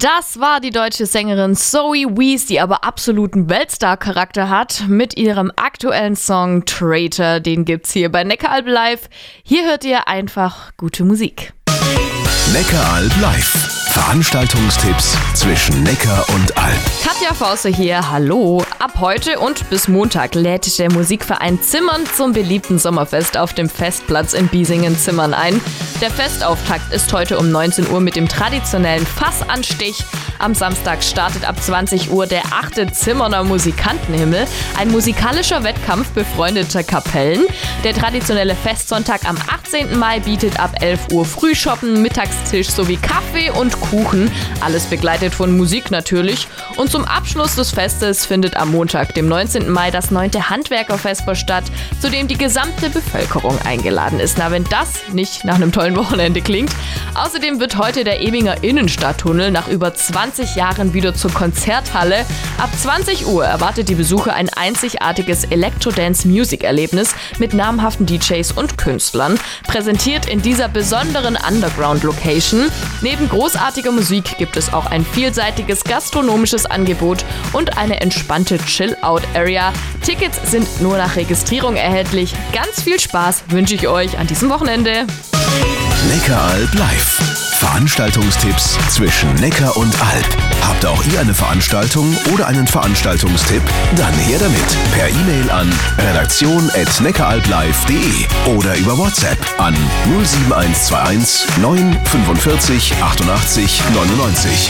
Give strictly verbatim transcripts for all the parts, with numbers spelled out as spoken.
Das war die deutsche Sängerin Zoe Wees, die aber absoluten Weltstar-Charakter hat, mit ihrem aktuellen Song Traitor. Den gibt's hier bei Neckaralb Live. Hier hört ihr einfach gute Musik. Neckaralb Live. Veranstaltungstipps zwischen Neckar und Alb. Katja Forse hier, hallo. Ab heute und bis Montag lädt der Musikverein Zimmern zum beliebten Sommerfest auf dem Festplatz in Biesingen-Zimmern ein. Der Festauftakt ist heute um neunzehn Uhr mit dem traditionellen Fassanstich. Am Samstag startet ab zwanzig Uhr der achte Zimmerner Musikantenhimmel, ein musikalischer Wettkampf befreundeter Kapellen. Der traditionelle Festsonntag am achtzehnten Mai bietet ab elf Uhr Frühschoppen, Mittagstisch sowie Kaffee und Kuchen. Alles begleitet von Musik natürlich. Und zum Abschluss des Festes findet am Montag, dem neunzehnten Mai, das neunte Handwerkerfest statt, zu dem die gesamte Bevölkerung eingeladen ist. Na, wenn das nicht nach einem tollen Wochenende klingt. Außerdem wird heute der Ebinger Innenstadttunnel nach über zwanzig Jahren wieder zur Konzerthalle. Ab zwanzig Uhr erwartet die Besucher ein einzigartiges Electro-Dance-Music-Erlebnis mit namhaften D Js und Künstlern, präsentiert in dieser besonderen Underground-Location. Neben großartiger Musik gibt es auch ein vielseitiges gastronomisches Angebot und eine entspannte Chill-Out-Area. Tickets sind nur nach Registrierung erhältlich. Ganz viel Spaß wünsche ich euch an diesem Wochenende. Neckaralb Live. Veranstaltungstipps zwischen Neckar und Alb. Habt auch ihr eine Veranstaltung oder einen Veranstaltungstipp? Dann her damit. Per E-Mail an redaktion at neckaralblive punkt de oder über WhatsApp an null sieben eins zwei eins neun fünfundvierzig achtundachtzig neunundneunzig.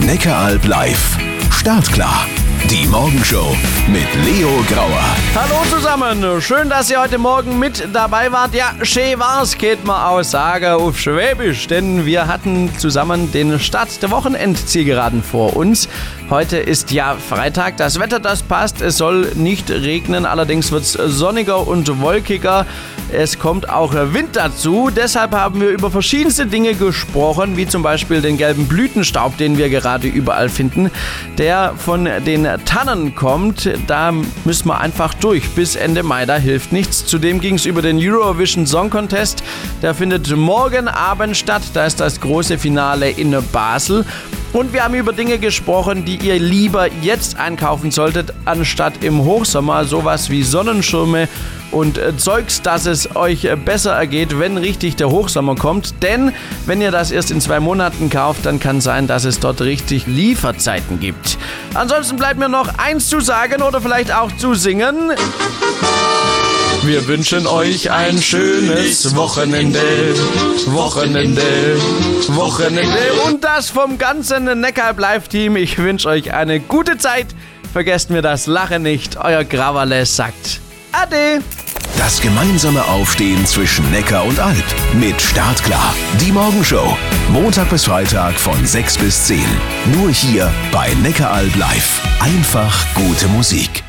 Neckaralb live. Startklar. Die Morgenshow mit Leo Grauer. Hallo zusammen, schön, dass ihr heute Morgen mit dabei wart. Ja, schön war's, geht mal aus sagen auf Schwäbisch, denn wir hatten zusammen den Start der Wochenendzielgeraden vor uns. Heute ist ja Freitag, das Wetter, das passt, es soll nicht regnen, allerdings wird's sonniger und wolkiger. Es kommt auch Wind dazu, deshalb haben wir über verschiedenste Dinge gesprochen, wie zum Beispiel den gelben Blütenstaub, den wir gerade überall finden, der von den Tannen kommt. Da müssen wir einfach durch bis Ende Mai, da hilft nichts. Zudem ging es über den Eurovision Song Contest, der findet morgen Abend statt, da ist das große Finale in Basel. Und wir haben über Dinge gesprochen, die ihr lieber jetzt einkaufen solltet, anstatt im Hochsommer. Sowas wie Sonnenschirme und äh, Zeugs, dass es euch äh, besser ergeht, wenn richtig der Hochsommer kommt. Denn wenn ihr das erst in zwei Monaten kauft, dann kann sein, dass es dort richtig Lieferzeiten gibt. Ansonsten bleibt mir noch eins zu sagen oder vielleicht auch zu singen. Wir wünschen euch ein schönes Wochenende, Wochenende, Wochenende. Und das vom ganzen Neckaralb Live-Team. Ich wünsche euch eine gute Zeit. Vergesst mir das Lachen nicht. Euer Graverle sagt Ade. Das gemeinsame Aufstehen zwischen Neckar und Alb mit Startklar. Die Morgenshow. Montag bis Freitag von sechs bis zehn. Nur hier bei Neckaralb Live. Einfach gute Musik.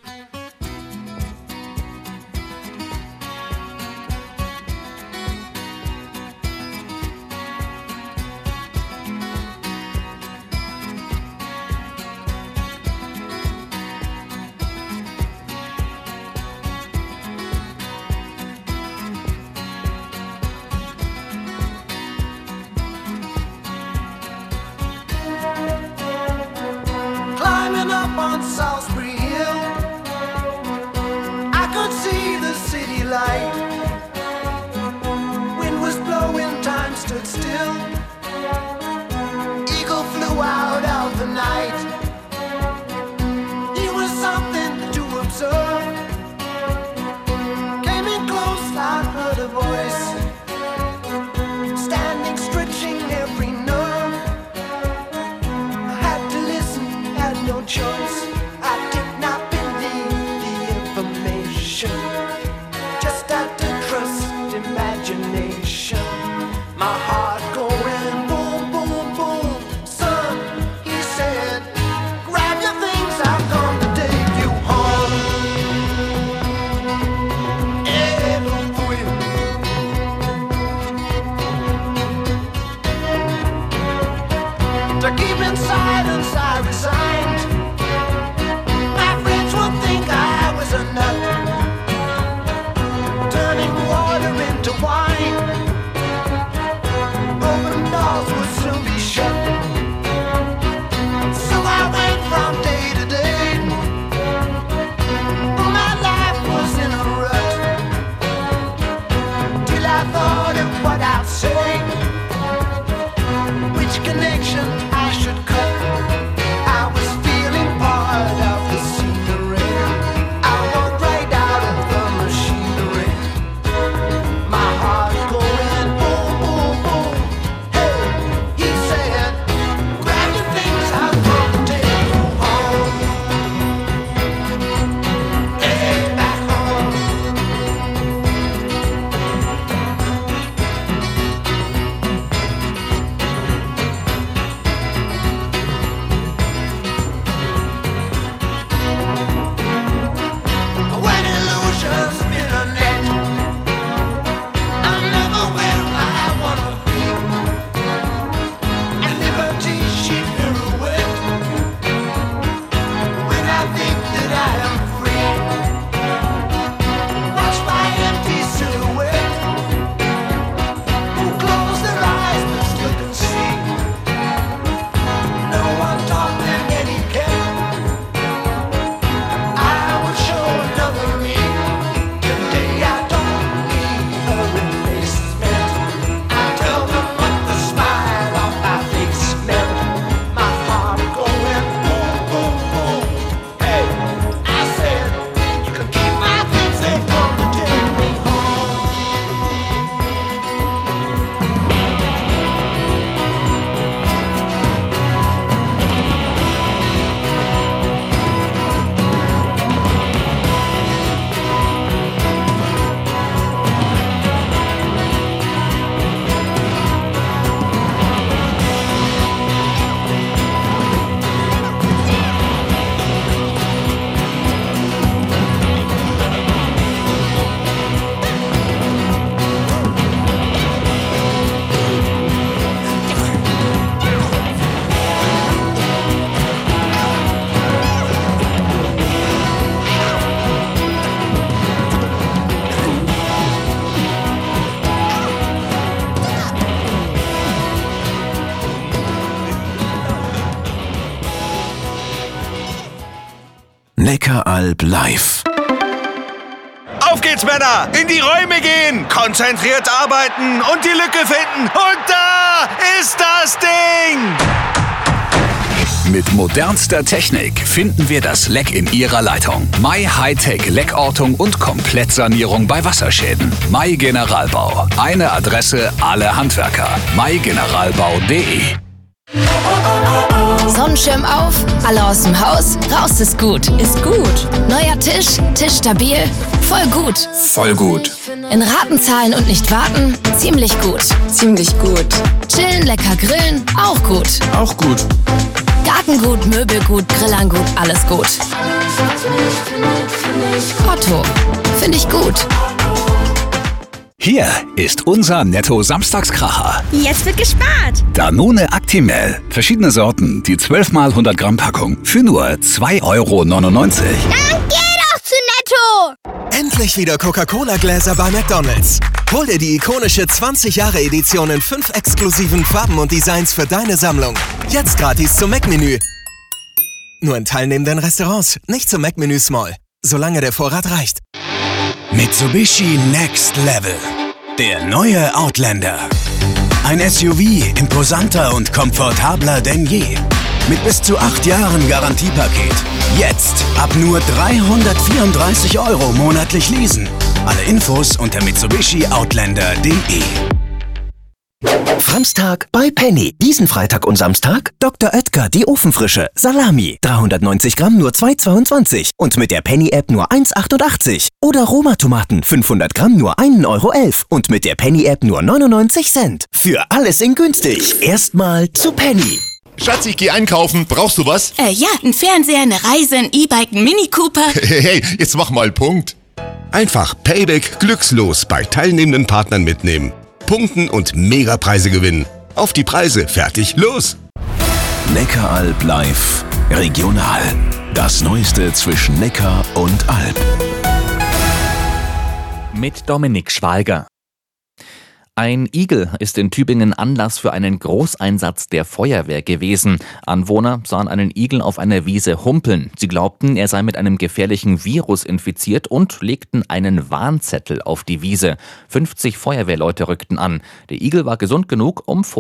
Climbing up on Salisbury Hill, I could see the city light. Wind was blowing, time stood still. Eagle flew out of the night. He was something to observe. Came in close, I heard a voice, standing, stretching every nerve. No choice. I geht's, Männer! In die Räume gehen, konzentriert arbeiten und die Lücke finden. Und da ist das Ding! Mit modernster Technik finden wir das Leck in Ihrer Leitung. My Hightech Leckortung und Komplettsanierung bei Wasserschäden. My Generalbau. Eine Adresse, alle Handwerker. my generalbau punkt de. Sonnenschirm auf, alle aus dem Haus, raus ist gut. Ist gut. Neuer Tisch, Tisch stabil, voll gut. Voll gut. In Raten zahlen und nicht warten, ziemlich gut. Ziemlich gut. Chillen, lecker grillen, auch gut. Auch gut. Gartengut, Möbelgut, Grillangut, alles gut. Otto, finde ich gut. Hier ist unser Netto-Samstagskracher. Jetzt wird gespart. Danone Actimel. Verschiedene Sorten, die zwölf mal hundert Gramm Packung. Für nur zwei Euro neunundneunzig. Dann geh doch zu Netto. Endlich wieder Coca-Cola-Gläser bei McDonald's. Hol dir die ikonische zwanzig Jahre Edition in fünf exklusiven Farben und Designs für deine Sammlung. Jetzt gratis zum Mac-Menü. Nur in teilnehmenden Restaurants, nicht zum Mac-Menü Small. Solange der Vorrat reicht. Mitsubishi Next Level. Der neue Outlander. Ein S U V imposanter und komfortabler denn je. Mit bis zu acht Jahren Garantiepaket. Jetzt ab nur dreihundertvierunddreißig Euro monatlich leasen. Alle Infos unter mitsubishi outlander punkt de. Samstag bei Penny. Diesen Freitag und Samstag Doktor Oetker, die Ofenfrische. Salami. dreihundertneunzig Gramm nur zwei Euro zweiundzwanzig. Und mit der Penny-App nur eins Euro achtundachtzig. Oder Roma-Tomaten. fünfhundert Gramm nur ein Euro elf. Und mit der Penny-App nur neunundneunzig Cent. Für alles in günstig. Erstmal zu Penny. Schatz, ich geh einkaufen. Brauchst du was? Äh, ja, ein Fernseher, eine Reise, ein E-Bike, ein Mini Cooper. Hey, hey, jetzt mach mal Punkt. Einfach Payback glückslos bei teilnehmenden Partnern mitnehmen. Punkten und Megapreise gewinnen. Auf die Preise, fertig, los! Neckaralb live regional. Das Neueste zwischen Neckar und Alb. Mit Dominik Schwalger. Ein Igel ist in Tübingen Anlass für einen Großeinsatz der Feuerwehr gewesen. Anwohner sahen einen Igel auf einer Wiese humpeln. Sie glaubten, er sei mit einem gefährlichen Virus infiziert und legten einen Warnzettel auf die Wiese. fünfzig Feuerwehrleute rückten an. Der Igel war gesund genug, um vor